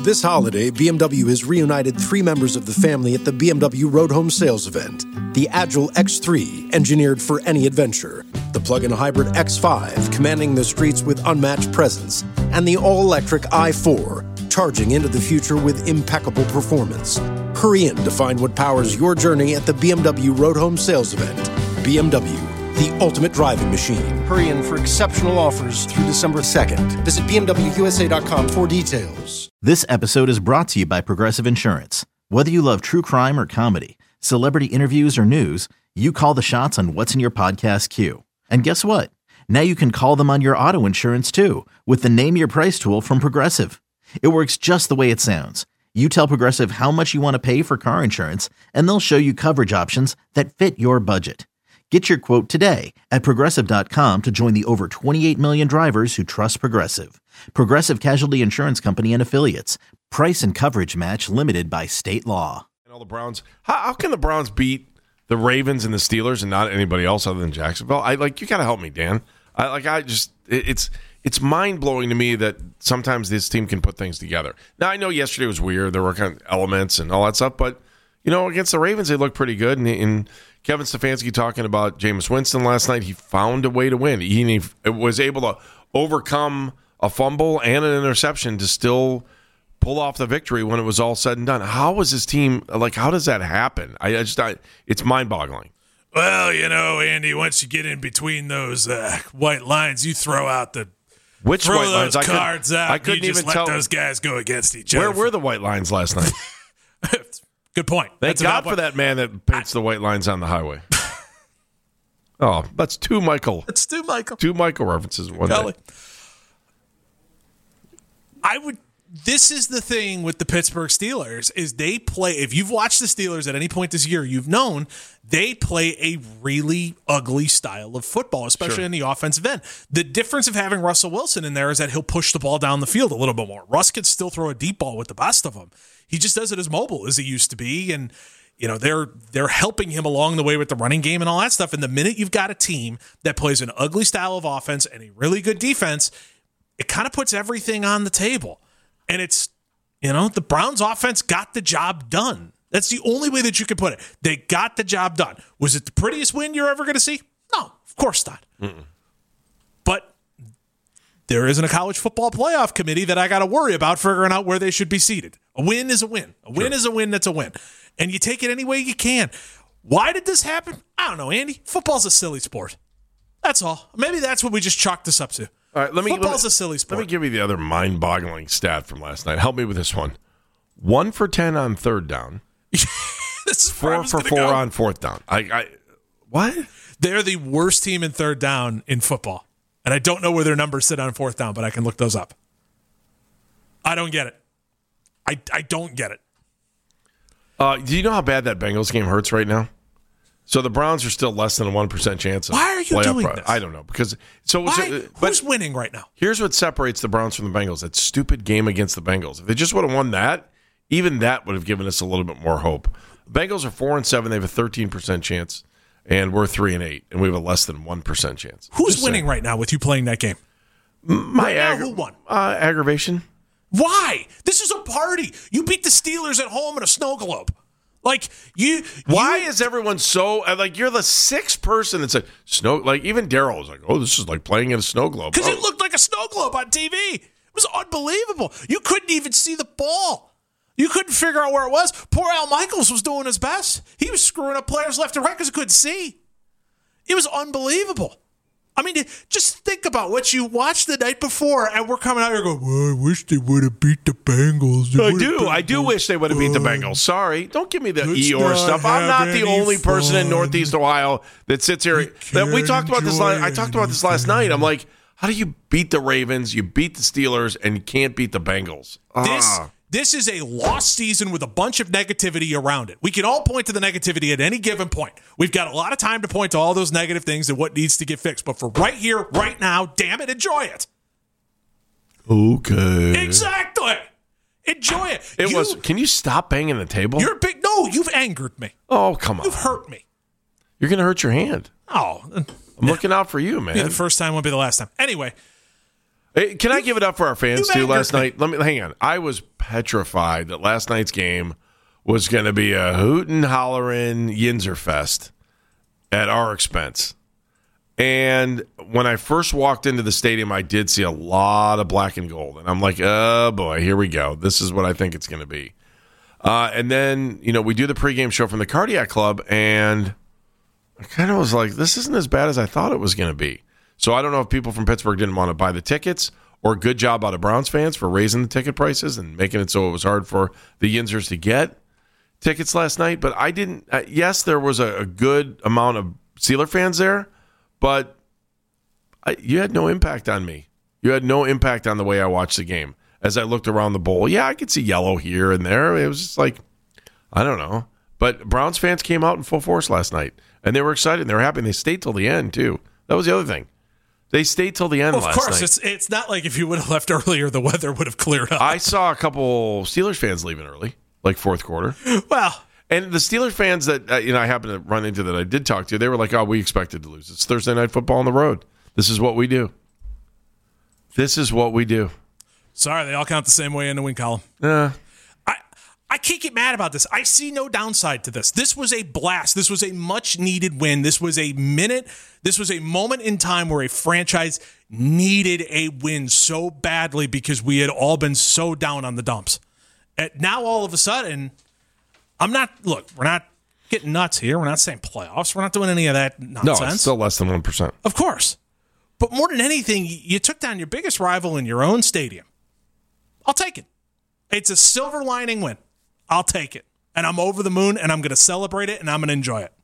This holiday, BMW has reunited 3 members of the family at the BMW Road Home Sales event. The Agile X3, engineered for any adventure. The plug-in hybrid X5, commanding the streets with unmatched presence. And the all-electric i4, charging into the future with impeccable performance. Hurry in to find what powers your journey at the BMW Road Home Sales event. BMW, the ultimate driving machine. Hurry in for exceptional offers through December 2nd. Visit BMWUSA.com for details. This episode is brought to you by Progressive Insurance. Whether you love true crime or comedy, celebrity interviews or news, you call the shots on what's in your podcast queue. And guess what? Now you can call them on your auto insurance too with the Name Your Price tool from Progressive. It works just the way it sounds. You tell Progressive how much you want to pay for car insurance, and they'll show you coverage options that fit your budget. Get your quote today at Progressive.com to join the over 28 million drivers who trust Progressive. Progressive Casualty Insurance Company and Affiliates. Price and coverage match limited by state law. And all the Browns. How can the Browns beat the Ravens and the Steelers and not anybody else other than Jacksonville? You got to help me, Dan. It's mind-blowing to me that sometimes this team can put things together. Now, I know yesterday was weird. There were kind of elements and all that stuff, but against the Ravens, they looked pretty good. And Kevin Stefanski talking about Jameis Winston last night, he found a way to win. He was able to overcome a fumble and an interception to still pull off the victory when it was all said and done. How was his team, how does that happen? It's mind-boggling. Well, Andy, once you get in between those white lines, you throw out the Which white lines? Cards out. I couldn't even let those guys go against each other. Where were the white lines last night? Good point. Thank God for that man that paints the white lines on the highway. Oh, that's two Michael. It's two Michael. Two Michael references in one day. This is the thing with the Pittsburgh Steelers is they play. If you've watched the Steelers at any point this year, you've known they play a really ugly style of football, especially in the offensive end. The difference of having Russell Wilson in there is that he'll push the ball down the field a little bit more. Russ can still throw a deep ball with the best of them. He just does it as mobile as he used to be, and they're helping him along the way with the running game and all that stuff. And the minute you've got a team that plays an ugly style of offense and a really good defense, it kind of puts everything on the table. And it's, the Browns offense got the job done. That's the only way that you could put it. They got the job done. Was it the prettiest win you're ever going to see? No, of course not. Mm-mm. But there isn't a college football playoff committee that I got to worry about figuring out where they should be seated. A win is a win. A win is a win that's a win. And you take it any way you can. Why did this happen? I don't know, Andy. Football's a silly sport. That's all. Maybe that's what we just chalked this up to. All right, Football's a silly sport. Let me give you the other mind-boggling stat from last night. Help me with this one. 1 for 10 on third down. This is 4 for 4 on fourth down. What? They're the worst team in third down in football. And I don't know where their numbers sit on fourth down, but I can look those up. I don't get it. I don't get it. Do you know how bad that Bengals game hurts right now? So the Browns are still less than a 1% chance of Why are you doing this? I don't know. Who's winning right now? Here's what separates the Browns from the Bengals. That stupid game against the Bengals. If they just would have won that, even that would have given us a little bit more hope. Bengals are 4-7. They have a 13% chance, and we're 3-8, and we have a less than 1% chance. Who's winning right now with you playing that game? Who won? Aggravation. Why? This is a party. You beat the Steelers at home in a snow globe. Why is everyone so you're the sixth person that said snow? Even Daryl was like, "Oh, this is like playing in a snow globe." Because it looked like a snow globe on TV. It was unbelievable. You couldn't even see the ball. You couldn't figure out where it was. Poor Al Michaels was doing his best. He was screwing up players left and right because he couldn't see. It was unbelievable. I mean, just think about what you watched the night before, and we're coming out here going, well, I wish they would have beat the Bengals. I do wish they would have beat the Bengals. Sorry. Don't give me the Eeyore stuff. I'm not the only person in Northeast Ohio that sits here. We talked about this. I talked about this last night. I'm like, how do you beat the Ravens, you beat the Steelers, and you can't beat the Bengals? This is a lost season with a bunch of negativity around it. We can all point to the negativity at any given point. We've got a lot of time to point to all those negative things and what needs to get fixed. But for right here, right now, damn it, enjoy it. Okay. Exactly. Enjoy it. Can you stop banging the table? No, you've angered me. Oh, come on. You've hurt me. You're going to hurt your hand. Oh. I'm looking out for you, man. The first time won't be the last time. Anyway. Hey, can I give it up for our fans, too, last night? Hang on. I was petrified that last night's game was going to be a hootin' hollerin' Yinzer fest at our expense. And when I first walked into the stadium, I did see a lot of black and gold. And I'm like, oh, boy, here we go. This is what I think it's going to be. And then, we do the pregame show from the Cardiac Club, and I kind of was like, this isn't as bad as I thought it was going to be. So I don't know if people from Pittsburgh didn't want to buy the tickets, or good job out of Browns fans for raising the ticket prices and making it so it was hard for the Yinzers to get tickets last night. But I didn't. Yes, there was a good amount of Steeler fans there, but you had no impact on me. You had no impact on the way I watched the game. As I looked around the bowl, I could see yellow here and there. It was just like, I don't know. But Browns fans came out in full force last night, and they were excited, and they were happy, and they stayed till the end, too. That was the other thing. They stayed till the end last night. Of course. It's not like if you would have left earlier, the weather would have cleared up. I saw a couple Steelers fans leaving early, like fourth quarter. Well. And the Steelers fans that I happened to run into that I did talk to, they were like, oh, we expected to lose. It's Thursday Night Football on the road. This is what we do. This is what we do. Sorry, they all count the same way in the win column. I can't get mad about this. I see no downside to this. This was a blast. This was a much-needed win. This was a moment in time where a franchise needed a win so badly because we had all been so down on the dumps. And now, all of a sudden, we're not getting nuts here. We're not saying playoffs. We're not doing any of that nonsense. No, it's still less than 1%. Of course. But more than anything, you took down your biggest rival in your own stadium. I'll take it. It's a silver lining win. I'll take it. And I'm over the moon, and I'm going to celebrate it, and I'm going to enjoy it.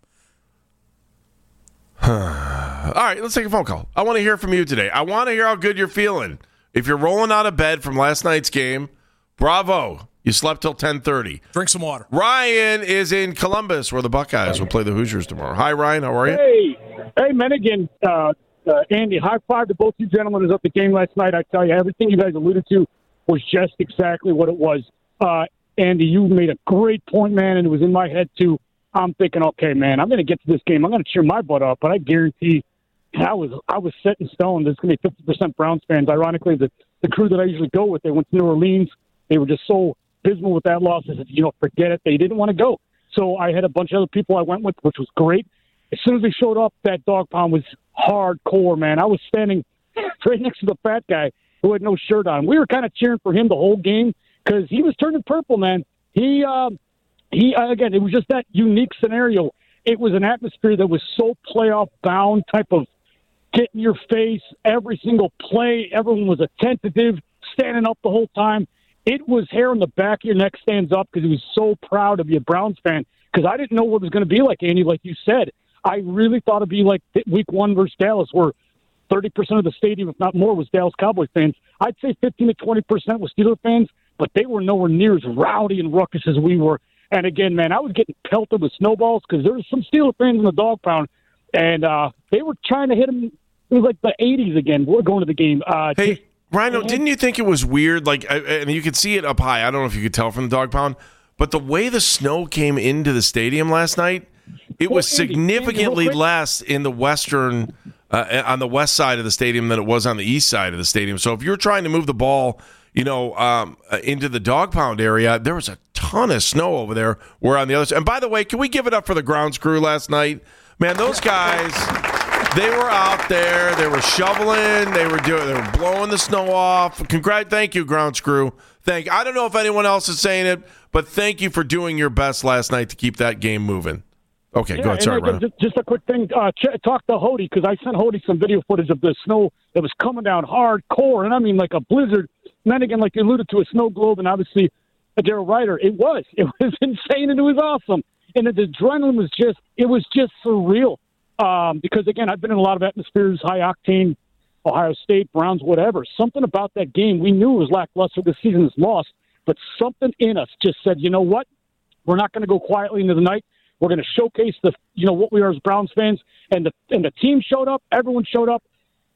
All right, let's take a phone call. I want to hear from you today. I want to hear how good you're feeling. If you're rolling out of bed from last night's game, bravo. You slept till 10:30. Drink some water. Ryan is in Columbus, where the Buckeyes will play the Hoosiers tomorrow. Hi, Ryan. How are you? Hey, Menigan. Andy, high five to both you gentlemen. Is up the game last night. I tell you, everything you guys alluded to was just exactly what it was. Andy, you made a great point, man, and it was in my head, too. I'm thinking, okay, man, I'm going to get to this game. I'm going to cheer my butt up, but I guarantee I was set in stone. There's going to be 50% Browns fans. Ironically, the crew that I usually go with, they went to New Orleans. They were just so abysmal with that loss. I said, forget it. They didn't want to go. So I had a bunch of other people I went with, which was great. As soon as they showed up, that dog pound was hardcore, man. I was standing right next to the fat guy who had no shirt on. We were kind of cheering for him the whole game because he was turning purple, man. He again, it was just that unique scenario. It was an atmosphere that was so playoff-bound, type of get in your face, every single play. Everyone was attentive, standing up the whole time. It was hair on the back of your neck stands up because he was so proud to be a Browns fan because I didn't know what it was going to be like, Andy, like you said. I really thought it'd be like week 1 versus Dallas where 30% of the stadium, if not more, was Dallas Cowboys fans. I'd say 15 to 20% was Steelers fans, but they were nowhere near as rowdy and ruckus as we were. And again, man, I was getting pelted with snowballs because there was some Steelers fans in the dog pound, and they were trying to hit them. It was like the 80s again. We're going to the game. Hey, Rhino, didn't you think it was weird? Like, and you could see it up high. I don't know if you could tell from the dog pound, but the way the snow came into the stadium last night, it was significantly less in the western, on the west side of the stadium than it was on the east side of the stadium. So if you're trying to move the ball, into the dog pound area, there was a ton of snow over there. We're on the other side. And by the way, can we give it up for the grounds crew last night? Man, those guys, they were out there. They were shoveling. They were blowing the snow off. Thank you, grounds crew. I don't know if anyone else is saying it, but thank you for doing your best last night to keep that game moving. Okay, go ahead. Sorry, Ryan. Just a quick thing. Talk to Hody, because I sent Hody some video footage of the snow that was coming down hardcore, and I mean like a blizzard. And then again, like you alluded to, a snow globe, and obviously a Darryl Ryder. It was insane, and it was awesome. And the adrenaline was just surreal. Because again, I've been in a lot of atmospheres, high octane, Ohio State, Browns, whatever. Something about that game, we knew it was lackluster. The season is lost, but something in us just said, you know what? We're not going to go quietly into the night. We're going to showcase what we are as Browns fans, and the team showed up. Everyone showed up.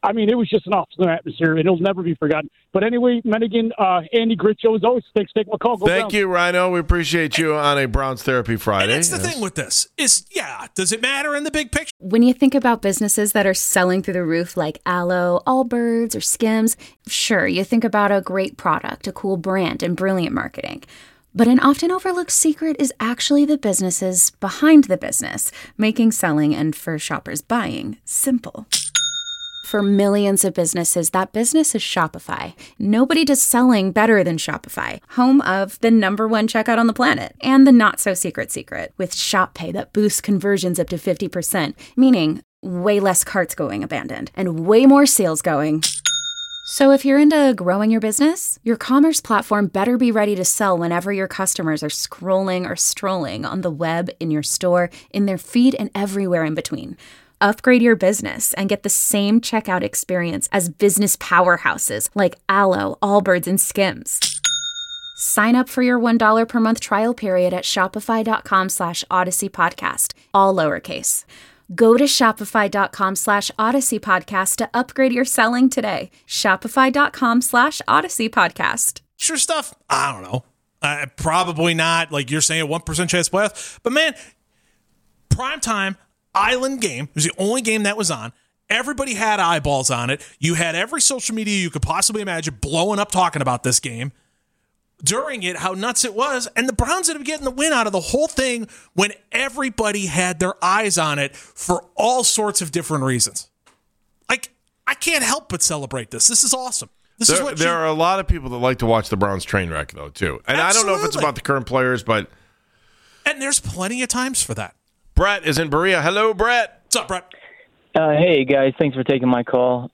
I mean, it was just an awesome atmosphere, and it'll never be forgotten. But anyway, Mennigan, Andy Gritcho, as always, thanks for taking my call. Thank you, Rhino. We appreciate you on a Browns Therapy Friday. And that's the thing with this is, does it matter in the big picture? When you think about businesses that are selling through the roof like Aloe, Allbirds, or Skims, sure, you think about a great product, a cool brand, and brilliant marketing. But an often overlooked secret is actually the businesses behind the business, making selling and, for shoppers, buying simple. For millions of businesses, that business is Shopify. Nobody does selling better than Shopify, home of the #1 checkout on the planet, and the not-so-secret secret, with Shop Pay that boosts conversions up to 50%, meaning way less carts going abandoned, and way more sales going. So if you're into growing your business, your commerce platform better be ready to sell whenever your customers are scrolling or strolling on the web, in your store, in their feed, and everywhere in between. Upgrade your business and get the same checkout experience as business powerhouses like Aloe, Allbirds, and Skims. Sign up for your $1 per month trial period at shopify.com/Odyssey Podcast, all lowercase. Go to shopify.com/Odyssey Podcast to upgrade your selling today. Shopify.com/Odyssey Podcast. Sure stuff. I don't know. Probably not. Like you're saying, 1% chance playoff. But man, primetime Island game. It was the only game that was on. Everybody had eyeballs on it. You had every social media you could possibly imagine blowing up talking about this game. During it, how nuts it was. And the Browns ended up getting the win out of the whole thing when everybody had their eyes on it for all sorts of different reasons. Like, I can't help but celebrate this. This is awesome. There are a lot of people that like to watch the Browns train wreck, though, too. And Absolutely. I don't know if it's about the current players, but... And there's plenty of times for that. Brett is in Berea. Hello, Brett. What's up, Brett? Hey, guys. Thanks for taking my call.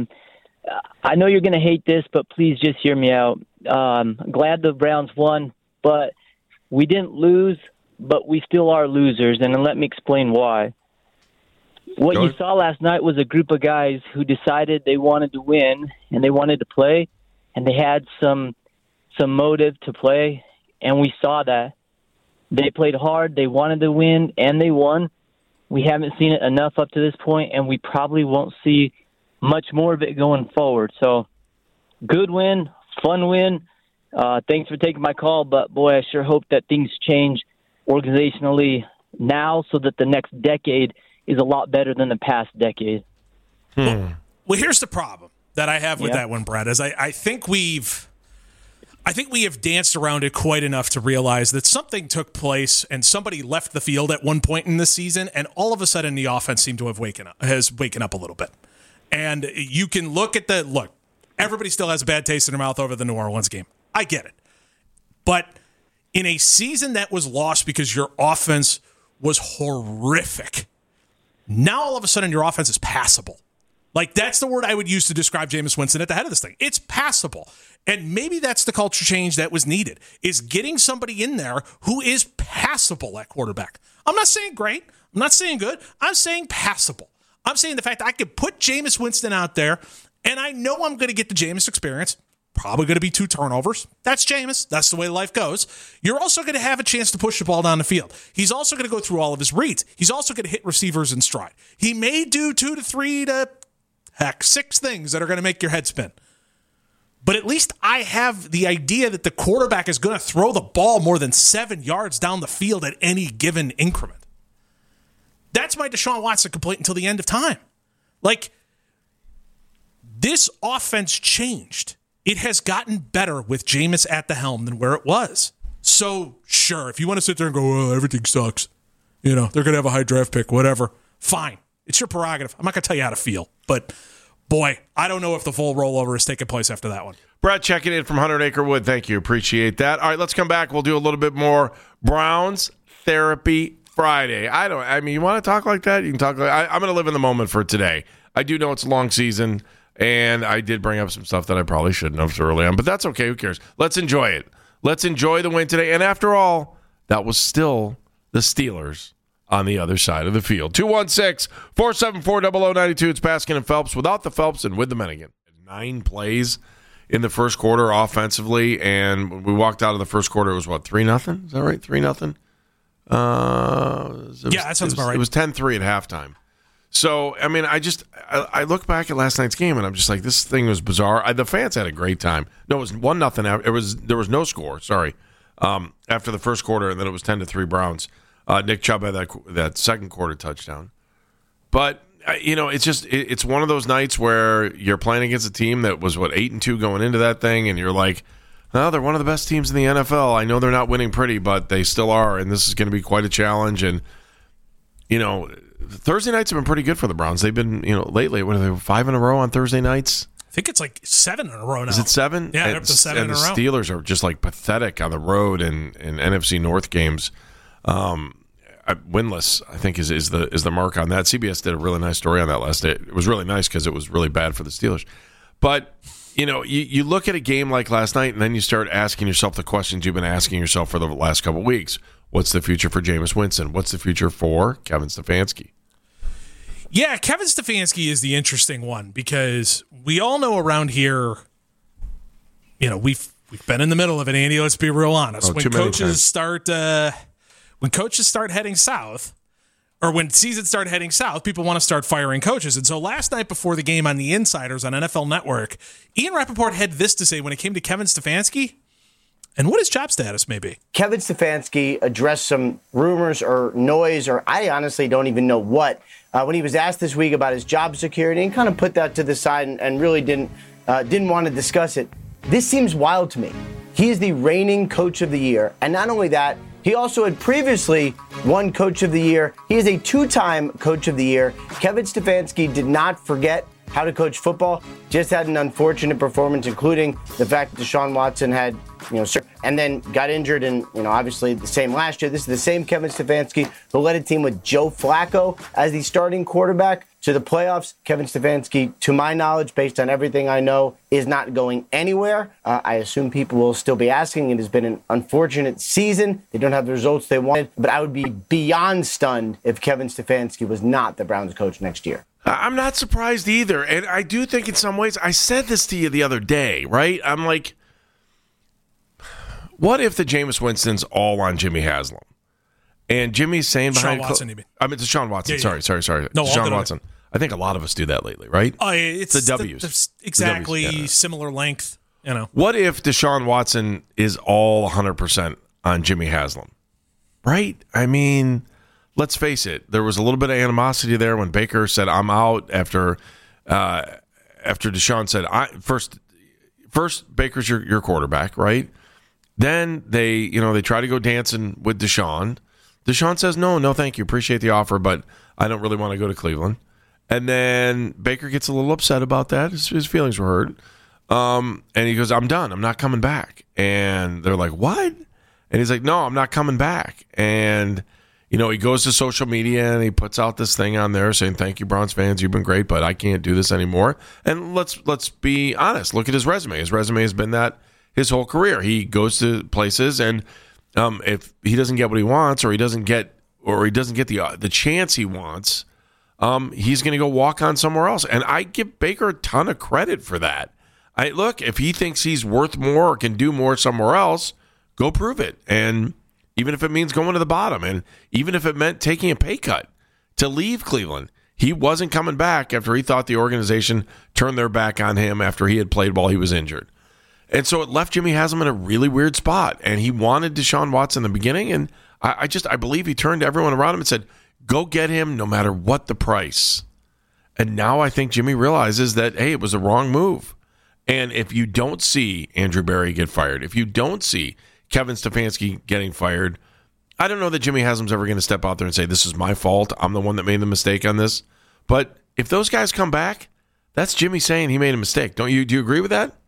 I know you're going to hate this, but please just hear me out. Glad the Browns won, but we didn't lose, but we still are losers, and let me explain why. What you saw last night was a group of guys who decided they wanted to win, and they wanted to play, and they had some motive to play, and we saw that. They played hard, they wanted to win, and they won. We haven't seen it enough up to this point, and we probably won't see much more of it going forward. So, good win, fun win. Thanks for taking my call, but boy, I sure hope that things change organizationally now so that the next decade is a lot better than the past decade. Well, here's the problem that I have with that one, Brad, is I think we have danced around it quite enough to realize that something took place and somebody left the field at one point in the season, and all of a sudden the offense seemed to have waken up a little bit. And you can look, everybody still has a bad taste in their mouth over the New Orleans game. I get it. But in a season that was lost because your offense was horrific, now all of a sudden your offense is passable. Like, that's the word I would use to describe Jameis Winston at the head of this thing. It's passable. And maybe that's the culture change that was needed, is getting somebody in there who is passable at quarterback. I'm not saying great. I'm not saying good. I'm saying passable. I'm saying the fact that I could put Jameis Winston out there, and I know I'm going to get the Jameis experience. Probably going to be 2 turnovers. That's Jameis. That's the way life goes. You're also going to have a chance to push the ball down the field. He's also going to go through all of his reads. He's also going to hit receivers in stride. He may do 2 to 3 to, 6 things that are going to make your head spin. But at least I have the idea that the quarterback is going to throw the ball more than 7 yards down the field at any given increment. That's my Deshaun Watson complaint until the end of time. Like, this offense changed. It has gotten better with Jameis at the helm than where it was. So, sure, if you want to sit there and go, oh, everything sucks, they're going to have a high draft pick, whatever, fine. It's your prerogative. I'm not going to tell you how to feel. But, boy, I don't know if the full rollover has taken place after that one. Brett checking in from 100 Acre Wood. Thank you. Appreciate that. All right, let's come back. We'll do a little bit more Browns Therapy Friday. You want to talk like that? You can talk like I'm going to live in the moment for today. I do know it's a long season, and I did bring up some stuff that I probably shouldn't have so early on, but that's okay. Who cares? Let's enjoy it. Let's enjoy the win today. And after all, that was still the Steelers on the other side of the field. 216-474-0092. It's Baskin and Phelps without the Phelps and with the Mennigan. 9 plays in the first quarter offensively, and when we walked out of the first quarter, it was, 3-0? Is that right? 3-0? Yeah, that sounds about right. It was 10-3 at halftime. So, I mean, I look back at last night's game and I'm just like, this thing was bizarre. The fans had a great time. No, it was 1-0. There was no score. Sorry, after the first quarter, and then it was 10-3 Browns. Nick Chubb had that second quarter touchdown. But it's one of those nights where you're playing against a team that was 8-2 going into that thing, and you're like, oh, they're one of the best teams in the NFL. I know they're not winning pretty, but they still are, and this is going to be quite a challenge. And Thursday nights have been pretty good for the Browns. They've been, lately, what are they, 5 in a row on Thursday nights? I think it's like 7 in a row now. Is it 7? Yeah, they're up to 7 in a row. And the Steelers are just like pathetic on the road in NFC North games. Winless, I think, is the mark on that. CBS did a really nice story on that last day. It was really nice because it was really bad for the Steelers. But, you look at a game like last night, and then you start asking yourself the questions you've been asking yourself for the last couple of weeks. What's the future for Jameis Winston? What's the future for Kevin Stefanski? Yeah, Kevin Stefanski is the interesting one because we all know around here, we've been in the middle of it, Andy. Let's be real honest. When coaches start heading south, or when seasons start heading south, people want to start firing coaches. And so last night before the game on The Insiders on NFL Network, Ian Rappaport had this to say when it came to Kevin Stefanski and what his job status may be. Kevin Stefanski addressed some rumors or noise, or I honestly don't even know what, when he was asked this week about his job security, and kind of put that to the side and really didn't want to discuss it. This seems wild to me. He is the reigning coach of the year, and not only that, he also had previously won Coach of the Year. He is a 2-time Coach of the Year. Kevin Stefanski did not forget how to coach football, just had an unfortunate performance, including the fact that Deshaun Watson had, and then got injured, and, obviously the same last year. This is the same Kevin Stefanski who led a team with Joe Flacco as the starting quarterback to the playoffs. Kevin Stefanski, to my knowledge, based on everything I know, is not going anywhere. I assume people will still be asking. It has been an unfortunate season. They don't have the results they wanted, but I would be beyond stunned if Kevin Stefanski was not the Browns coach next year. I'm not surprised either. And I do think in some ways, I said this to you the other day, right? I'm like, what if the Jameis Winston's all on Jimmy Haslam? And Jimmy's saying behind... Deshaun Watson, I mean, Deshaun Watson. Yeah. Sorry. No, Deshaun Watson. I think a lot of us do that lately, right? Oh, it's the W's. Exactly The W's, yeah. Similar length, What if Deshaun Watson is all 100% on Jimmy Haslam? Right? I mean... Let's face it, there was a little bit of animosity there when Baker said, I'm out, after Deshaun said, first Baker's your quarterback, right? Then they try to go dancing with Deshaun. Deshaun says, no, thank you. Appreciate the offer, but I don't really want to go to Cleveland. And then Baker gets a little upset about that. His feelings were hurt. And he goes, I'm done. I'm not coming back. And they're like, what? And he's like, no, I'm not coming back. And he goes to social media and he puts out this thing on there saying, thank you, Browns fans. You've been great, but I can't do this anymore. And let's be honest. Look at his resume. His resume has been that his whole career. He goes to places, and if he doesn't get what he wants, or he doesn't get the chance he wants, he's going to go walk on somewhere else. And I give Baker a ton of credit for that. Look, if he thinks he's worth more or can do more somewhere else, go prove it. And even if it means going to the bottom, and even if it meant taking a pay cut to leave Cleveland, he wasn't coming back after he thought the organization turned their back on him after he had played while he was injured. And so it left Jimmy Haslam in a really weird spot. And he wanted Deshaun Watson in the beginning, and I believe he turned to everyone around him and said, go get him no matter what the price. And now I think Jimmy realizes that, hey, it was the wrong move. And if you don't see Andrew Berry get fired, if you don't see Kevin Stefanski getting fired, I don't know that Jimmy Haslam's ever going to step out there and say, this is my fault. I'm the one that made the mistake on this. But if those guys come back, that's Jimmy saying he made a mistake. Do you agree with that?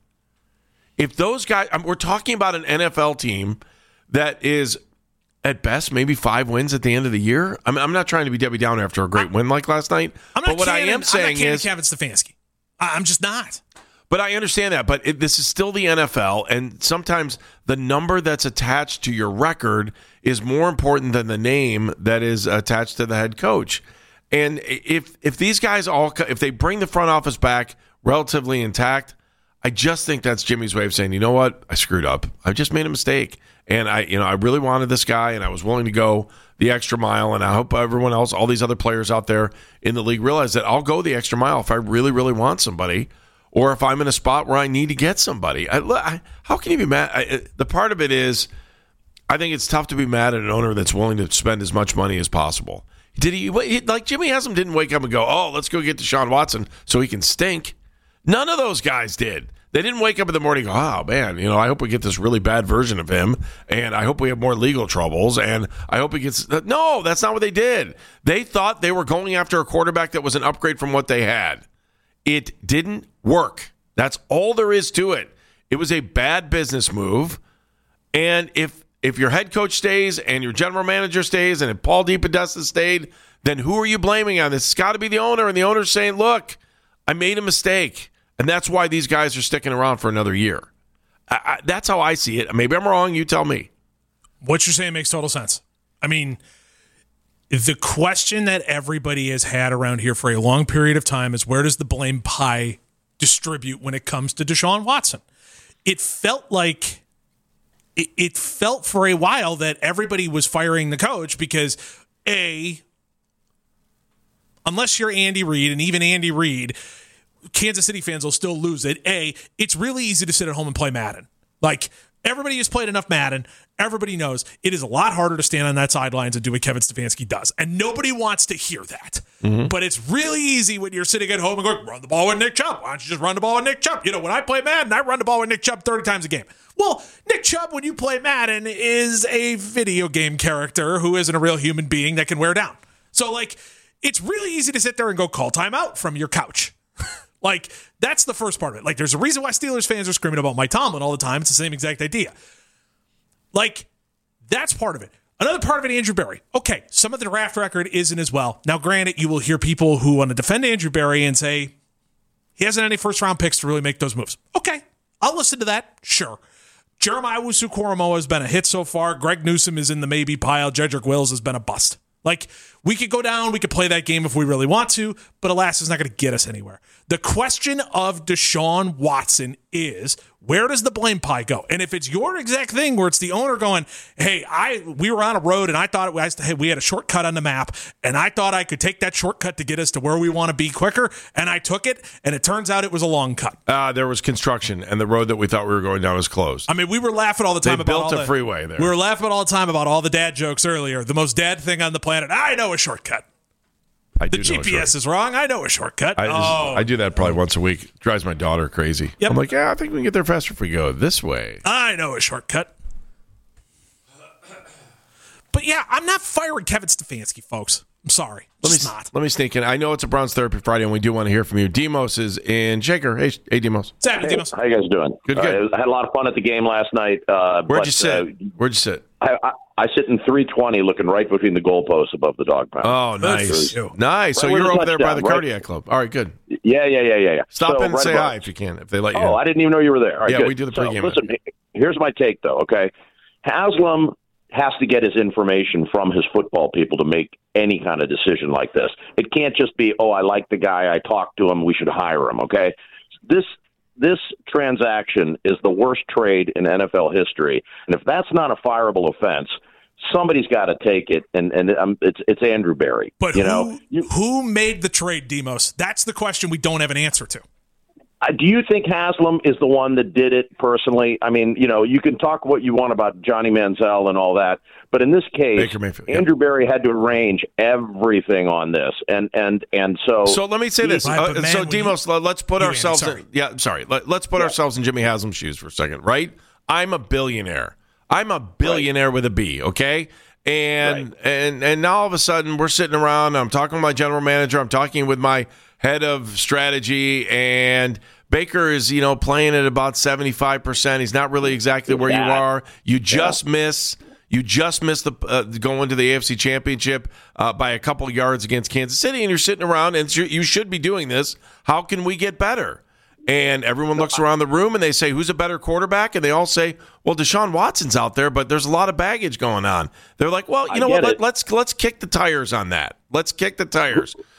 If those guys, we're talking about an NFL team that is at best maybe 5 wins at the end of the year. I mean, I'm not trying to be Debbie Downer after a great win like last night. But what I am saying is Kevin Stefanski. I'm just not. But I understand that. But this is still the NFL, and sometimes the number that's attached to your record is more important than the name that is attached to the head coach. And if these guys if they bring the front office back relatively intact, I just think that's Jimmy's way of saying, you know what? I screwed up. I just made a mistake. And I really wanted this guy, and I was willing to go the extra mile. And I hope everyone else, all these other players out there in the league, realize that I'll go the extra mile if I really, really want somebody, or if I'm in a spot where I need to get somebody. How can you be mad? The part of it is, I think it's tough to be mad at an owner that's willing to spend as much money as possible. Did he like Jimmy Haslam didn't wake up and go, oh, let's go get Deshaun Watson so he can stink. None of those guys did. They didn't wake up in the morning and go, oh, man, I hope we get this really bad version of him, and I hope we have more legal troubles, and I hope he gets... No, that's not what they did. They thought they were going after a quarterback that was an upgrade from what they had. It didn't work. That's all there is to it. It was a bad business move, and if your head coach stays and your general manager stays and if Paul DePodesta stayed, then who are you blaming on this? It's got to be the owner, and the owner's saying, look, I made a mistake. And that's why these guys are sticking around for another year. That's how I see it. Maybe I'm wrong. You tell me. What you're saying makes total sense. I mean, the question that everybody has had around here for a long period of time is, where does the blame pie distribute when it comes to Deshaun Watson? It felt for a while that everybody was firing the coach because, unless you're Andy Reid, and even Andy Reid, Kansas City fans will still lose it. It's really easy to sit at home and play Madden. Like, everybody has played enough Madden. Everybody knows it is a lot harder to stand on that sidelines and do what Kevin Stefanski does. And nobody wants to hear that. Mm-hmm. But it's really easy when you're sitting at home and going, run the ball with Nick Chubb. Why don't you just run the ball with Nick Chubb? When I play Madden, I run the ball with Nick Chubb 30 times a game. Well, Nick Chubb, when you play Madden, is a video game character who isn't a real human being that can wear down. So, it's really easy to sit there and go call timeout from your couch. That's the first part of it. There's a reason why Steelers fans are screaming about Mike Tomlin all the time. It's the same exact idea. That's part of it. Another part of it, Andrew Berry. Okay, some of the draft record isn't as well. Now, granted, you will hear people who want to defend Andrew Berry and say he hasn't any first-round picks to really make those moves. Okay, I'll listen to that. Sure. Jeremiah Owusu-Koramoah has been a hit so far. Greg Newsome is in the maybe pile. Jedrick Wills has been a bust. We could go down, we could play that game if we really want to, but alas, it's not going to get us anywhere. The question of Deshaun Watson is, where does the blame pie go? And if it's your exact thing where it's the owner going, hey, we were on a road and I thought we had a shortcut on the map and I thought I could take that shortcut to get us to where we want to be quicker, and I took it, and it turns out it was a long cut. There was construction, and the road that we thought we were going down was closed. I mean, we were laughing all the time about built a freeway there. We were laughing all the time about all the dad jokes earlier. The most dad thing on the planet. I know a shortcut. The GPS is wrong. I know a shortcut. I do that probably once a week. It drives my daughter crazy. Yep. I'm like, I think we can get there faster if we go this way. I know a shortcut. But yeah, I'm not firing Kevin Stefanski, folks. I'm sorry. Let me sneak in. I know it's a Browns Therapy Friday, and we do want to hear from you. Demos is in Shaker. Hey Demos. What's happening, Demos? How you guys doing? Good. I had a lot of fun at the game last night. Where'd you sit? I sit in 320, looking right between the goalposts above the dog pound. Oh, nice. Nice. So you're over there by the Cardiac Club. All right, good. Yeah. Stop in and say hi if you can, if they let you. Oh, I didn't even know you were there. All right, yeah, good. we do the pregame. Listen, here's my take, though, okay? Haslam has to get his information from his football people to make any kind of decision like this. It can't just be, I like the guy, I talked to him, we should hire him, okay? This transaction is the worst trade in NFL history, and if that's not a fireable offense, somebody's got to take it, and it's Andrew Berry. But who made the trade, Demos? That's the question we don't have an answer to. Do you think Haslam is the one that did it personally? I mean, you can talk what you want about Johnny Manziel and all that, but in this case, Andrew Berry had to arrange everything on this, and so. So let me say this. So Demos, let's put ourselves. Let's put ourselves in Jimmy Haslam's shoes for a second, right? I'm a billionaire. With a B, okay? And now all of a sudden we're sitting around. I'm talking with my general manager. I'm talking with my head of strategy, and Baker is, playing at about 75%. He's not really exactly where you are. You just miss the going to the AFC Championship by a couple yards against Kansas City, and you're sitting around, and you should be doing this. How can we get better? And everyone looks around the room and they say, who's a better quarterback? And they all say, well, Deshaun Watson's out there, but there's a lot of baggage going on. They're like, well, you know what? Let's kick the tires on that. Let's kick the tires.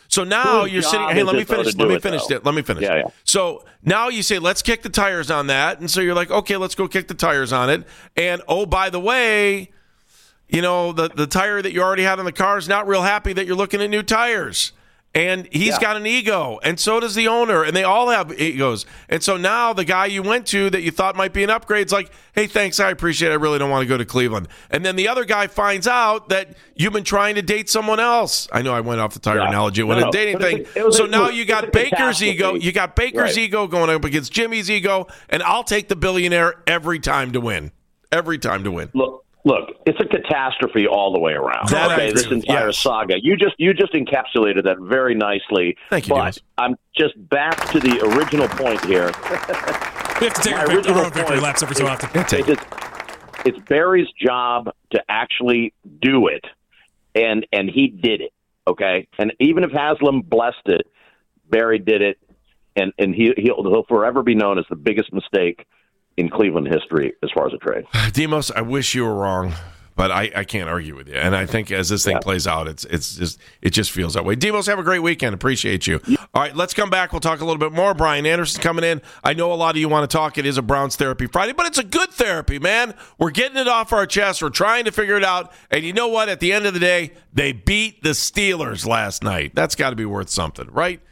So now you're sitting. Hey, let me finish. Let me finish. Yeah. So now you say, let's kick the tires on that. And so you're like, okay, let's go kick the tires on it. And oh, by the way, you know, the tire that you already had on the car is not real happy that you're looking at new tires. And he's got an ego, and so does the owner, and they all have egos. And so now the guy you went to that you thought might be an upgrade is like, hey, thanks, I appreciate it. I really don't want to go to Cleveland. And then the other guy finds out that you've been trying to date someone else. I know I went off the tire analogy. It wasn't a dating thing. So now you got Baker's ego. You got Baker's ego going up against Jimmy's ego, and I'll take the billionaire every time to win. Every time to win. Look, it's a catastrophe all the way around. This entire saga. You just encapsulated that very nicely. Thank you, but I'm just back to the original point here. We have to take our own victory laps every so often. It's Barry's job to actually do it, and he did it. Okay, and even if Haslam blessed it, Barry did it, and he'll forever be known as the biggest mistake in Cleveland history as far as a trade. Demos, I wish you were wrong, but I can't argue with you. And I think as this thing plays out, it just feels that way. Demos, have a great weekend. Appreciate you. All right, let's come back. We'll talk a little bit more. Brian Anderson's coming in. I know a lot of you want to talk. It is a Browns Therapy Friday, but it's a good therapy, man. We're getting it off our chest. We're trying to figure it out. And you know what? At the end of the day, they beat the Steelers last night. That's got to be worth something, right?